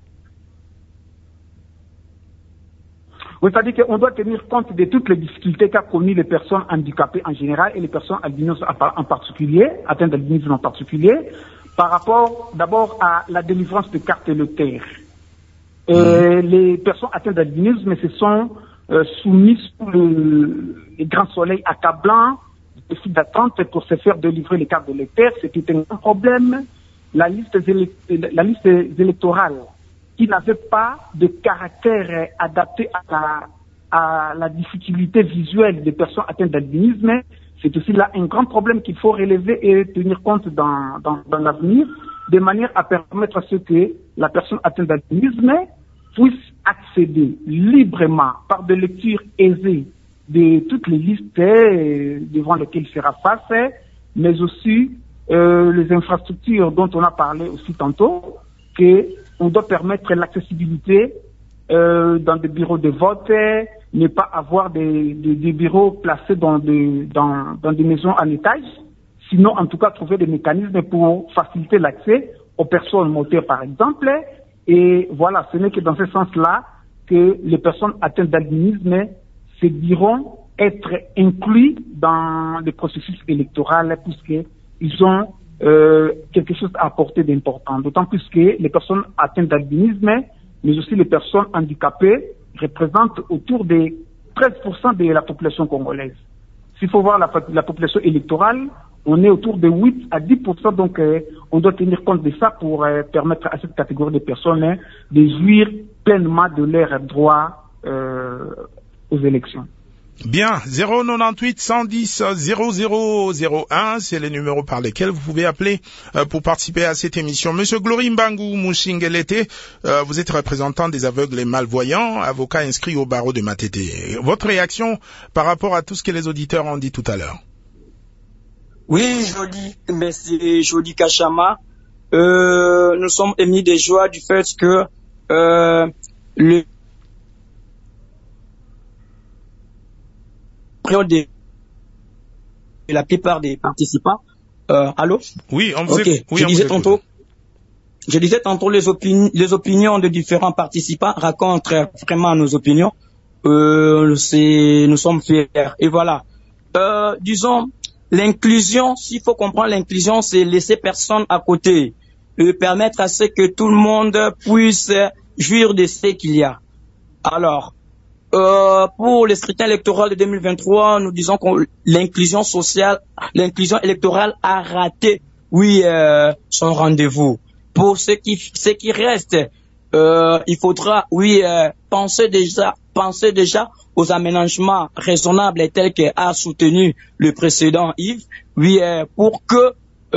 Oui, c'est-à-dire qu'on doit tenir compte de toutes les difficultés qu'a connues les personnes handicapées en général et les personnes albinos en particulier, atteintes d'albinisme en particulier, par rapport d'abord à la délivrance de cartes électorales. Euh, mmh. Les personnes atteintes d'albinisme se sont euh, soumises sous le, les grands soleils accablants, des files d'attente pour se faire délivrer les cartes électorales. C'était un grand problème. La liste, la liste électorale qui n'avait pas de caractère adapté à la, à la difficulté visuelle des personnes atteintes d'albinisme, c'est aussi là un grand problème qu'il faut relever et tenir compte dans, dans, dans l'avenir, de manière à permettre à ce que la personne atteinte d'albinisme puisse accéder librement par des lectures aisées de toutes les listes devant lesquelles il fera face, mais aussi euh, les infrastructures dont on a parlé aussi tantôt, que on doit permettre l'accessibilité euh, dans des bureaux de vote, ne pas avoir des, des, des bureaux placés dans des, dans, dans des maisons en étage, sinon en tout cas trouver des mécanismes pour faciliter l'accès aux personnes moteurs par exemple. Et voilà, ce n'est que dans ce sens-là que les personnes atteintes d'albinisme se diront être inclus dans le processus électoral puisqu'ils ont Euh, quelque chose à apporter d'important, d'autant plus que les personnes atteintes d'albinisme, mais aussi les personnes handicapées, représentent autour de treize pour cent de la population congolaise. S'il faut voir la, la population électorale, on est autour de huit à dix pour cent, donc euh, on doit tenir compte de ça pour euh, permettre à cette catégorie de personnes hein, de jouir pleinement de leurs droits euh, aux élections. Bien, zéro neuf huit cent dix zéro zéro zéro un, c'est les numéros par lesquels vous pouvez appeler euh, pour participer à cette émission. Monsieur Glory Mbangu Mushingelete, euh, vous êtes représentant des aveugles et malvoyants, avocat inscrit au barreau de Matete. Votre réaction par rapport à tout ce que les auditeurs ont dit tout à l'heure? Oui, Jody, merci Jody Kachama. Euh, nous sommes émis de joie du fait que euh, le de la plupart des participants. Euh, allô? Oui, on vous okay. écoute. Oui, je on disais vous tantôt, je disais tantôt les, opini les opinions de différents participants racontent vraiment nos opinions. Euh, c'est, nous sommes fiers. Et voilà. Euh, disons, l'inclusion, s'il faut comprendre l'inclusion, c'est laisser personne à côté, et permettre à ce que tout le monde puisse jouir de ce qu'il y a. Alors, Euh, pour les scrutins électoraux de deux mille vingt-trois, nous disons que l'inclusion sociale, l'inclusion électorale a raté, oui, euh, son rendez-vous. Pour ce qui, ce qui reste, euh, il faudra, oui, euh, penser déjà, penser déjà aux aménagements raisonnables tels que a soutenu le précédent Yves, oui, euh, pour que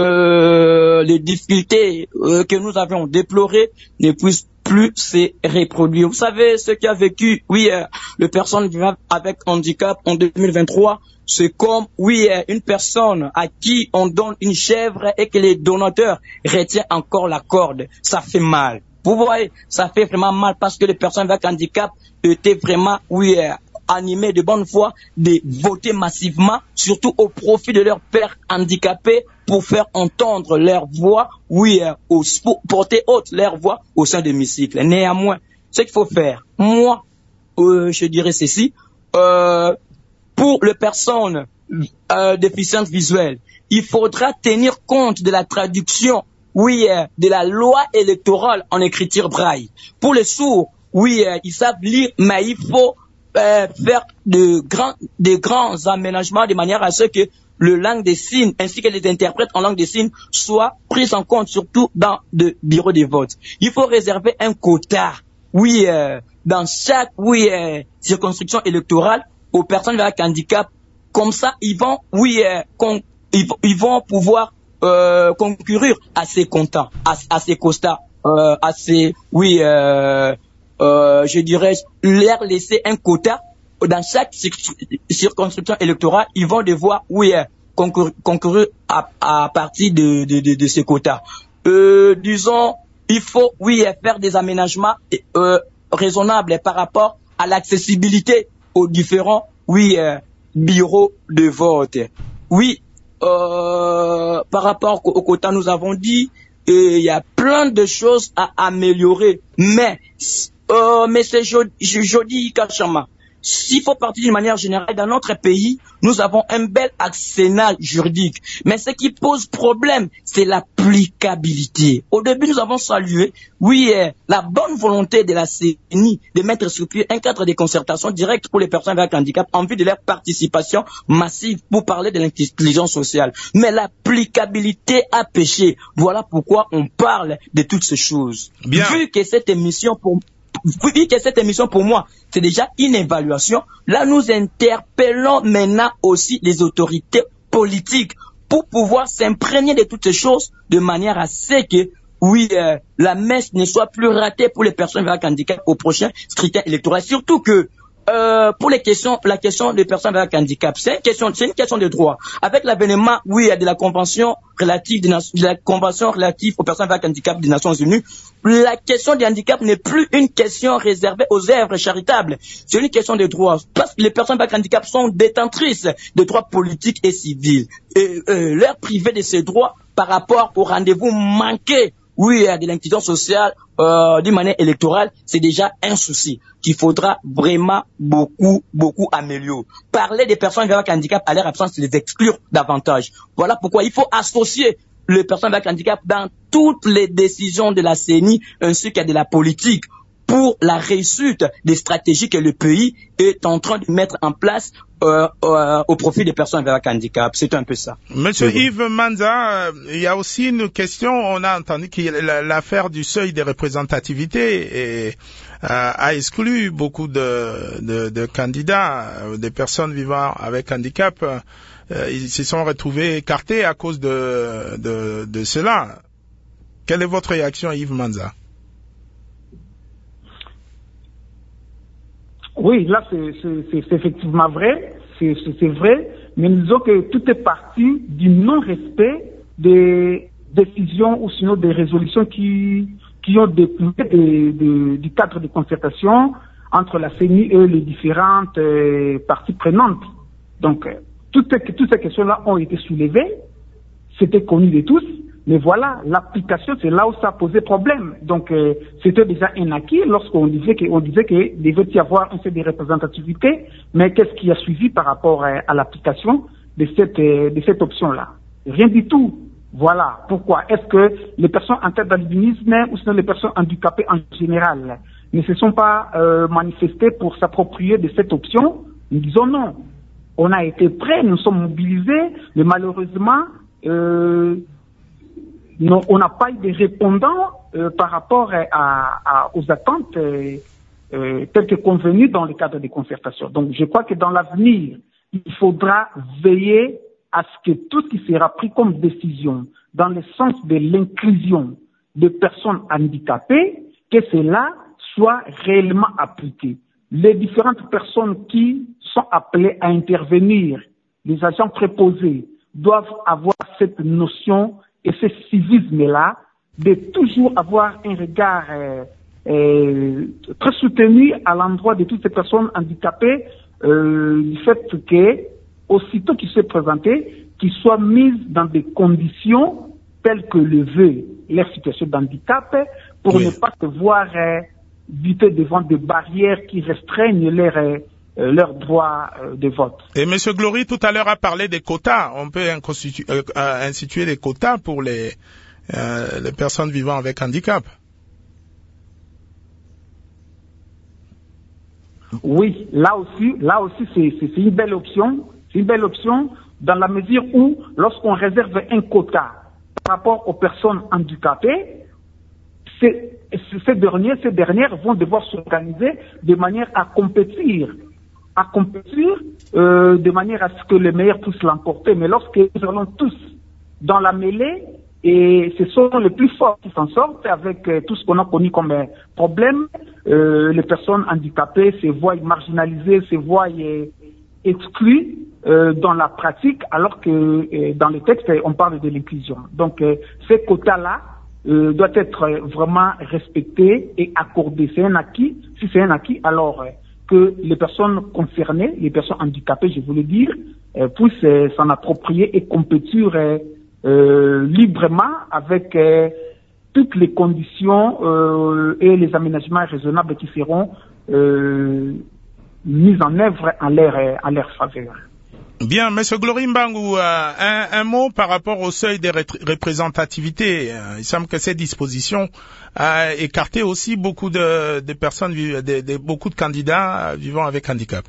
euh, les difficultés euh, que nous avions déplorées ne puissent plus se reproduire. Vous savez, ce qui a vécu, oui, euh, les personnes vivant avec handicap en deux mille vingt-trois, c'est comme, oui, euh, une personne à qui on donne une chèvre et que les donateurs retiennent encore la corde. Ça fait mal. Vous voyez, ça fait vraiment mal parce que les personnes avec handicap étaient vraiment, oui, euh, animées de bonne foi de voter massivement, surtout au profit de leurs pères handicapés, pour faire entendre leur voix, oui, euh, au, pour porter haute leur voix au sein de l'hémicycle. Néanmoins, ce qu'il faut faire, moi, euh, je dirais ceci, euh, pour les personnes euh, déficientes visuelles, il faudra tenir compte de la traduction, oui, euh, de la loi électorale en écriture braille. Pour les sourds, oui, euh, ils savent lire, mais il faut euh, faire de grands, de grands aménagements de manière à ce que le langue des signes ainsi que les interprètes en langue des signes soient pris en compte, surtout dans le bureau de vote. Il faut réserver un quota, oui, euh, dans chaque, oui, euh, circonscription électorale aux personnes avec handicap. Comme ça, ils vont, oui, euh, con, ils, ils vont pouvoir euh, concourir à ces comptants, à, à ces quotas, euh, à ces, oui, euh, euh, je dirais, leur laisser un quota. Dans chaque circonscription électorale, ils vont devoir, oui, concourir, concourir à, à partir de, de, de, de ces quotas. Euh, disons, il faut, oui, faire des aménagements euh, raisonnables par rapport à l'accessibilité aux différents, oui, euh, bureaux de vote. Oui, euh, par rapport au quota, nous avons dit, il y a plein de choses à améliorer. Mais, euh, mais c'est Jody Kachama. S'il faut partir d'une manière générale, dans notre pays, nous avons un bel arsenal juridique. Mais ce qui pose problème, c'est l'applicabilité. Au début, nous avons salué, oui, euh, la bonne volonté de la C E N I de mettre sur pied un cadre de concertation directe pour les personnes avec handicap en vue de leur participation massive pour parler de l'intelligence sociale. Mais l'applicabilité a péché. Voilà pourquoi on parle de toutes ces choses. Bien. Vu que cette émission pour Vous dites que cette émission, pour moi, c'est déjà une évaluation. Là, nous interpellons maintenant aussi les autorités politiques pour pouvoir s'imprégner de toutes ces choses de manière à ce que, oui, euh, la messe ne soit plus ratée pour les personnes avec handicap au prochain scrutin électoral. Surtout que, euh, pour les questions, la question des personnes avec handicap, c'est une question, c'est une question de droit. Avec l'avènement, oui, de la convention relative de, de la convention relative aux personnes avec handicap des Nations Unies, la question du handicap n'est plus une question réservée aux œuvres charitables. C'est une question de droit. Parce que les personnes avec handicap sont détentrices de droits politiques et civils. Et euh, leur priver de ces droits par rapport au rendez-vous manqué, oui, de l'inclusion sociale euh, d'une manière électorale, c'est déjà un souci qu'il faudra vraiment beaucoup, beaucoup améliorer. Parler des personnes avec handicap à leur absence, les exclure davantage. Voilà pourquoi il faut associer les personnes avec handicap dans toutes les décisions de la C E N I ainsi que de la politique pour la réussite des stratégies que le pays est en train de mettre en place euh, euh, au profit des personnes avec handicap. C'est un peu ça. Monsieur oui. Yves Manza, euh, il y a aussi une question. On a entendu que l'affaire du seuil de représentativité est, euh, a exclu beaucoup de, de, de candidats, euh, des personnes vivant avec handicap. Euh, ils se sont retrouvés écartés à cause de, de, de cela. Quelle est votre réaction, Yves Manza? Oui, là, c'est effectivement vrai, c'est vrai, mais nous disons que tout est parti du non-respect des décisions ou sinon des résolutions qui, qui ont découlé de, de, du cadre de concertation entre la C E N I et les différentes euh, parties prenantes. Donc, euh, toutes, toutes ces questions-là ont été soulevées, c'était connu de tous. Mais voilà, l'application, c'est là où ça posait problème. Donc, euh, c'était déjà un acquis lorsqu'on disait qu'on disait qu'il devait y avoir un set de représentativité. Mais qu'est-ce qui a suivi par rapport euh, à l'application de cette, euh, de cette option-là? Rien du tout. Voilà. Pourquoi? Est-ce que les personnes en tête d'albinisme ou sinon les personnes handicapées en général ne se sont pas euh, manifestées pour s'approprier de cette option? Nous disons non. On a été prêts, nous sommes mobilisés, mais malheureusement, euh, non, on n'a pas eu de répondants euh, par rapport à, à, aux attentes euh, euh, telles que convenues dans le cadre des concertations. Donc, je crois que dans l'avenir, il faudra veiller à ce que tout ce qui sera pris comme décision dans le sens de l'inclusion de personnes handicapées, que cela soit réellement appliqué. Les différentes personnes qui sont appelées à intervenir, les agents préposés, doivent avoir cette notion et ce civisme-là, de toujours avoir un regard euh, euh, très soutenu à l'endroit de toutes ces personnes handicapées, euh, du fait que, aussitôt qu'ils se présentent, qu'ils soient mis dans des conditions telles que le veut leur situation d'handicap, pour oui. ne pas se voir euh, buter devant des barrières qui restreignent leur euh, leur droit de vote. Et M. Glory, tout à l'heure, a parlé des quotas. On peut euh, instituer des quotas pour les, euh, les personnes vivant avec handicap. Oui, là aussi, là aussi, c'est une belle option. C'est une belle option dans la mesure où, lorsqu'on réserve un quota par rapport aux personnes handicapées, ces, ces derniers, ces dernières vont devoir s'organiser de manière à compétir à compétir euh, de manière à ce que les meilleurs puissent l'emporter. Mais lorsque nous allons tous dans la mêlée, et ce sont les plus forts qui s'en sortent avec euh, tout ce qu'on a connu comme euh, problème, euh, les personnes handicapées se voient marginalisées, se voient euh, exclues euh, dans la pratique, alors que euh, dans les textes, on parle de l'inclusion. Donc, euh, ces quotas-là euh, doit être vraiment respecté et accordé. C'est un acquis. Si c'est un acquis, alors euh, que les personnes concernées, les personnes handicapées, je voulais dire, euh, puissent euh, s'en approprier et compétir euh, euh, librement avec euh, toutes les conditions euh, et les aménagements raisonnables qui seront euh, mis en œuvre en leur, en leur faveur. Bien, Monsieur Glory Mbangou, euh, un, un mot par rapport au seuil de représentativité. Il semble que cette disposition a écarté aussi beaucoup de, de personnes, de, de, beaucoup de candidats vivant avec handicap.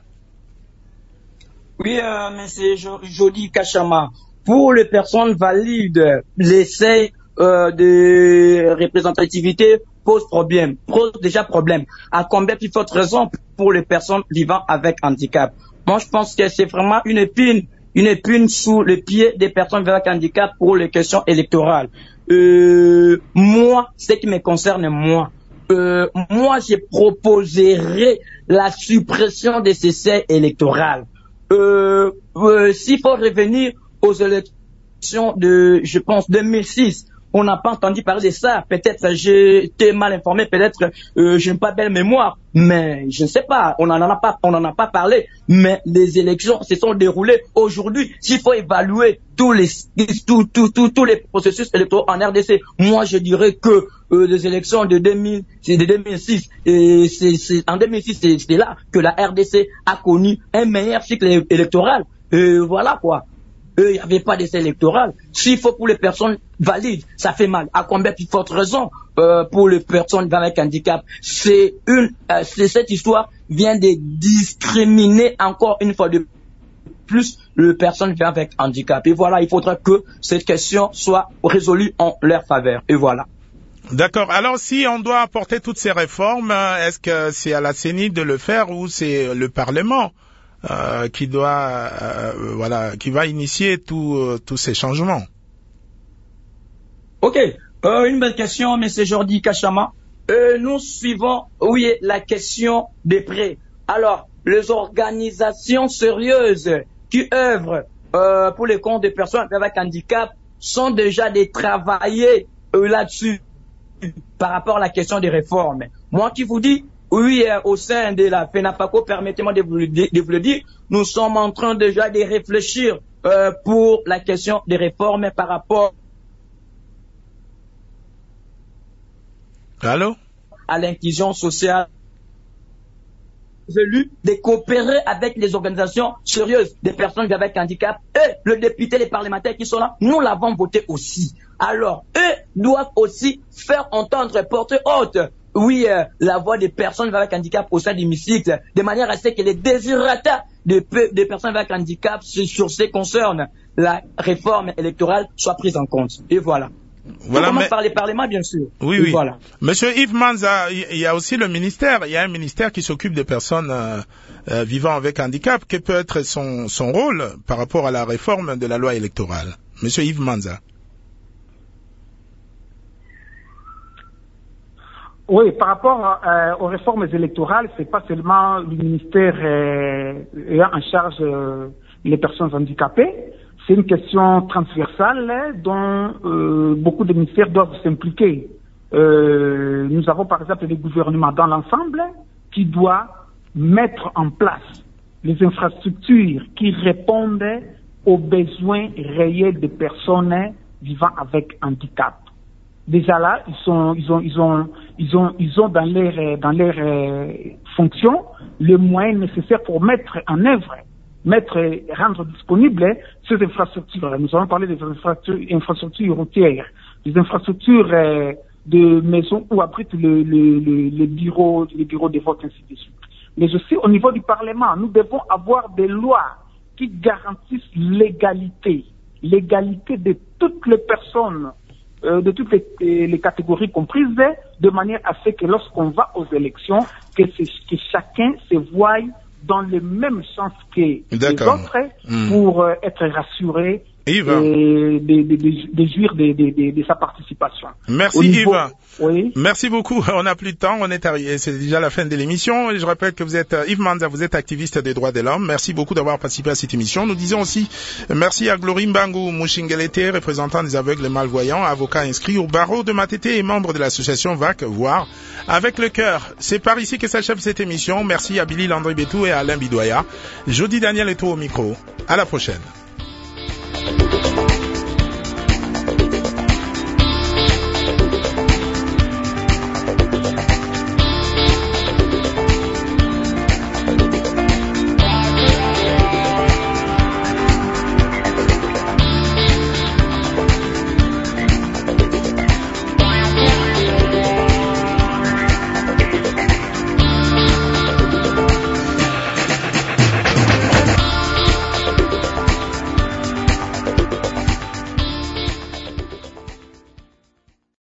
Oui, euh, mais c'est Jody Kachama. Pour les personnes valides, les seuils euh, de représentativité pose problème, pose déjà problème. À combien plus forte raison pour les personnes vivant avec handicap? Moi, je pense que c'est vraiment une épine, une épine sous le pied des personnes vivant avec handicap pour les questions électorales. Euh, moi, ce qui me concerne, moi, euh, moi, je proposerai la suppression de ces seuils électoraux. Euh, euh, s'il faut revenir aux élections de, je pense, deux mille six, on n'a pas entendu parler de ça. Peut-être j'ai été mal informé, peut-être euh, je n'ai pas belle mémoire, mais je ne sais pas. On n'en a pas, on n'en a pas parlé. Mais les élections se sont déroulées aujourd'hui. S'il faut évaluer tous les tous tous tous tous les processus électoraux en R D C, moi je dirais que euh, les élections de deux mille, c'est de deux mille six et c'est, c'est en deux mille six c'est, c'est là que la R D C a connu un meilleur cycle électoral. Et voilà quoi. Il n'y avait pas d'essai électoral. S'il faut pour les personnes valides, ça fait mal. À combien plus forte raison euh, pour les personnes avec handicap? C'est une, euh, c'est cette histoire vient de discriminer encore une fois de plus les personnes avec handicap. Et voilà, il faudra que cette question soit résolue en leur faveur. Et voilà. D'accord. Alors, si on doit apporter toutes ces réformes, est-ce que c'est à la C E N I de le faire ou c'est le Parlement Euh, qui doit, euh, voilà, qui va initier tous euh, tous ces changements? Ok, euh, une belle question, mais c'est Jordi Kachama. Euh, nous suivons, oui, la question de près. Alors, les organisations sérieuses qui œuvrent euh, pour les comptes des personnes avec handicap sont déjà des travailler euh, là-dessus par rapport à la question des réformes. Moi qui vous dis, oui, euh, au sein de la FENAPACO, permettez-moi de vous, de, de vous le dire, nous sommes en train déjà de réfléchir euh, pour la question des réformes par rapport Allô? à l'inclusion sociale. Voulu de coopérer avec les organisations sérieuses des personnes avec handicap et le député, les parlementaires qui sont là, nous l'avons voté aussi. Alors, eux doivent aussi faire entendre, porter haute, oui, euh, la voix des personnes avec handicap au sein de l'hémicycle, de manière à ce que les désirata des, des personnes avec handicap sur ce qui concerne la réforme électorale soient prises en compte. Et voilà. Voilà, on commence mais... par les parlements, bien sûr. Oui, et oui. Voilà. Monsieur Yves Manza, il y a aussi le ministère. Il y a un ministère qui s'occupe des personnes euh, euh, vivant avec handicap. Quel peut être son, son rôle par rapport à la réforme de la loi électorale? Monsieur Yves Manza. Oui, par rapport euh, aux réformes électorales, c'est pas seulement le ministère euh, ayant en charge euh, les personnes handicapées, c'est une question transversale dont euh, beaucoup de ministères doivent s'impliquer. Euh, nous avons par exemple le gouvernement dans l'ensemble qui doit mettre en place les infrastructures qui répondent aux besoins réels des personnes vivant avec handicap. Déjà là, ils sont, ils ont, ils ont, ils ont, ils ont dans leur, dans leur euh, fonction les moyens nécessaires pour mettre en œuvre, mettre, rendre disponibles ces infrastructures. Nous allons parler des infrastructures, infrastructures routières, des infrastructures euh, de maisons où abritent le, le, le, les bureaux, les bureaux de vote, ainsi de suite. Mais aussi au niveau du Parlement, nous devons avoir des lois qui garantissent l'égalité, l'égalité de toutes les personnes. Euh, de toutes les, les catégories comprises, de manière à ce que lorsqu'on va aux élections, que, que chacun se voie dans les mêmes chances que D'accord. les autres mmh. pour euh, être rassuré et de, de, de, de jouir de, de, de, de sa participation. Merci niveau, Yves. Oui. Merci beaucoup. On n'a plus de temps. On est arrivé. C'est déjà la fin de l'émission. Je rappelle que vous êtes Yves Manza, vous êtes activiste des droits de l'homme. Merci beaucoup d'avoir participé à cette émission. Nous disons aussi merci à Glory Mbangu Mushingelete, représentant des aveugles et malvoyants, avocat inscrit au barreau de Matete et membre de l'association V A C, Voir avec le cœur. C'est par ici que s'achève cette émission. Merci à Billy Landry Betou et à Alain Bidoya. Jody Daniel est au micro. À la prochaine.